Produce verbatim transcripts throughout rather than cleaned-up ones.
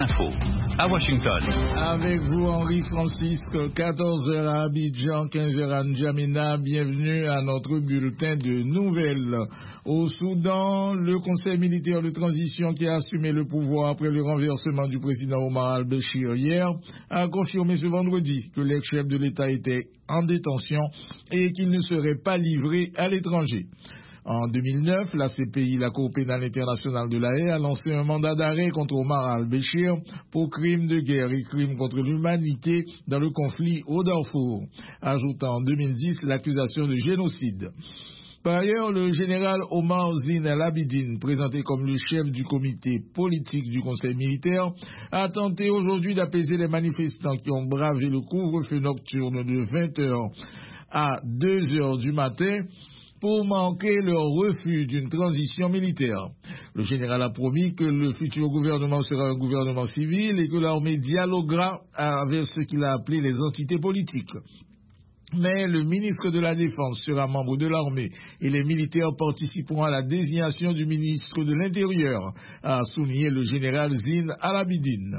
Info à Washington. Avec vous, Henri Francisque, quatorze heures à Abidjan, quinze heures à N'Djamena. Bienvenue à notre bulletin de nouvelles. Au Soudan, le Conseil militaire de transition qui a assumé le pouvoir après le renversement du président Omar al-Béchir hier a confirmé ce vendredi que l'ex-chef de l'État était en détention et qu'il ne serait pas livré à l'étranger. En deux mille neuf, la C P I, la Cour pénale internationale de La Haye, a lancé un mandat d'arrêt contre Omar al-Béchir pour crimes de guerre et crimes contre l'humanité dans le conflit au Darfour, ajoutant en deux mille dix l'accusation de génocide. Par ailleurs, le général Omar Zine al-Abidine, présenté comme le chef du comité politique du Conseil militaire, a tenté aujourd'hui d'apaiser les manifestants qui ont bravé le couvre-feu nocturne de vingt heures à deux heures du matin pour marquer leur refus d'une transition militaire. Le général a promis que le futur gouvernement sera un gouvernement civil et que l'armée dialoguera avec ce qu'il a appelé les entités politiques. Mais le ministre de la Défense sera membre de l'armée et les militaires participeront à la désignation du ministre de l'Intérieur, a souligné le général Zine al-Abidine.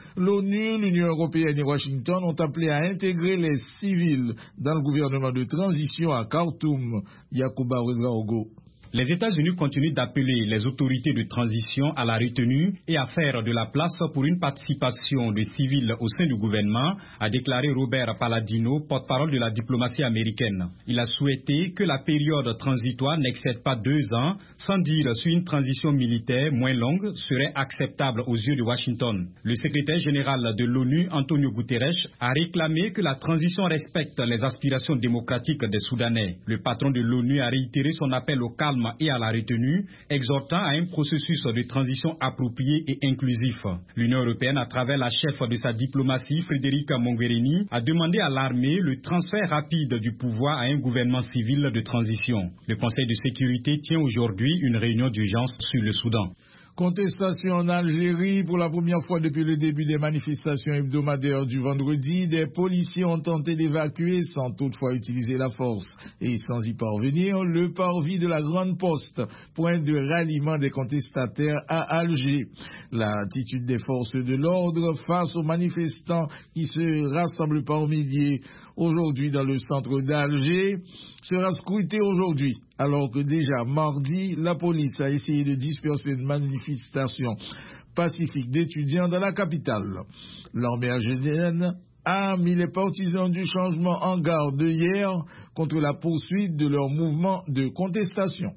L'ONU, l'Union européenne et Washington ont appelé à intégrer les civils dans le gouvernement de transition à Khartoum. Yacouba Ouedraogo. Les États-Unis continuent d'appeler les autorités de transition à la retenue et à faire de la place pour une participation des civils au sein du gouvernement, a déclaré Robert Palladino, porte-parole de la diplomatie américaine. Il a souhaité que la période transitoire n'excède pas deux ans, sans dire si une transition militaire moins longue serait acceptable aux yeux de Washington. Le secrétaire général de l'ONU, Antonio Guterres, a réclamé que la transition respecte les aspirations démocratiques des Soudanais. Le patron de l'ONU a réitéré son appel au calme et à la retenue, exhortant à un processus de transition approprié et inclusif. L'Union européenne, à travers la chef de sa diplomatie, Federica Mogherini, a demandé à l'armée le transfert rapide du pouvoir à un gouvernement civil de transition. Le Conseil de sécurité tient aujourd'hui une réunion d'urgence sur le Soudan. Contestation en Algérie. Pour la première fois depuis le début des manifestations hebdomadaires du vendredi, des policiers ont tenté d'évacuer sans toutefois utiliser la force. Et sans y parvenir, le parvis de la Grande Poste, point de ralliement des contestataires à Alger. L'attitude des forces de l'ordre face aux manifestants qui se rassemblent par milliers aujourd'hui dans le centre d'Alger sera scrutée aujourd'hui, alors que déjà mardi, la police a essayé de disperser une manifestation pacifique d'étudiants dans la capitale. L'armée algérienne a mis les partisans du changement en garde hier contre la poursuite de leur mouvement de contestation.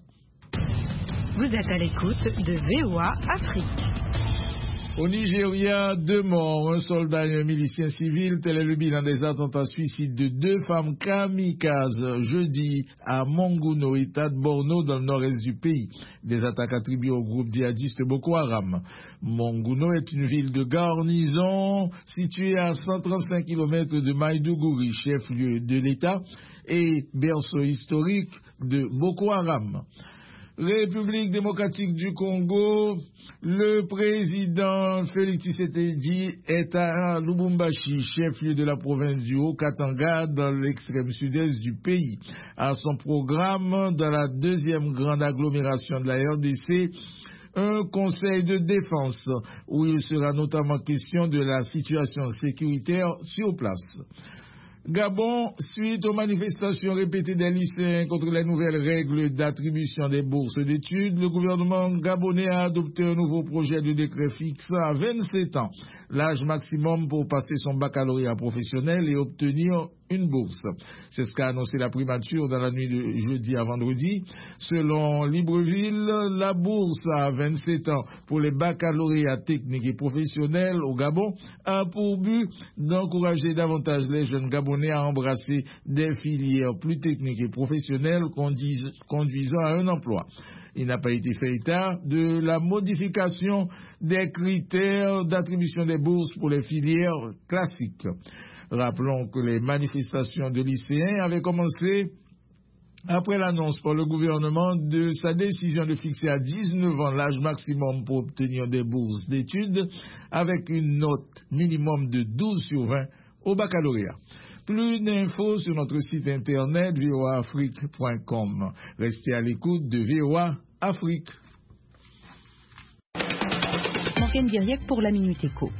Vous êtes à l'écoute de V O A Afrique. Au Nigeria, deux morts, un soldat et un milicien civil, tel est le bilan des attentats suicides de deux femmes kamikazes jeudi à Monguno, État de Borno, dans le nord-est du pays. Des attaques attribuées au groupe djihadiste Boko Haram. Monguno est une ville de garnison située à cent trente-cinq kilomètres de Maïdougouri, chef-lieu de l'État, et berceau historique de Boko Haram. République démocratique du Congo, le président Félix Tshisekedi est à Lubumbashi, chef-lieu de la province du Haut-Katanga, dans l'extrême sud-est du pays. À son programme, dans la deuxième grande agglomération de la R D C, un conseil de défense, où il sera notamment question de la situation sécuritaire sur place. Gabon, suite aux manifestations répétées des lycéens contre les nouvelles règles d'attribution des bourses d'études, le gouvernement gabonais a adopté un nouveau projet de décret fixant à vingt-sept ans l'âge maximum pour passer son baccalauréat professionnel et obtenir une bourse. C'est ce qu'a annoncé la primature dans la nuit de jeudi à vendredi. Selon Libreville, la bourse à vingt-sept ans pour les baccalauréats techniques et professionnels au Gabon a pour but d'encourager davantage les jeunes Gabonais à embrasser des filières plus techniques et professionnelles conduisant à un emploi. Il n'a pas été fait état de la modification des critères d'attribution des bourses pour les filières classiques. Rappelons que les manifestations de lycéens avaient commencé après l'annonce par le gouvernement de sa décision de fixer à dix-neuf ans l'âge maximum pour obtenir des bourses d'études avec une note minimum de douze sur vingt au baccalauréat. Plus d'infos sur notre site internet v o a afrique point com. Restez à l'écoute de V O A Afrique. Étienne Diriec pour la Minute Éco.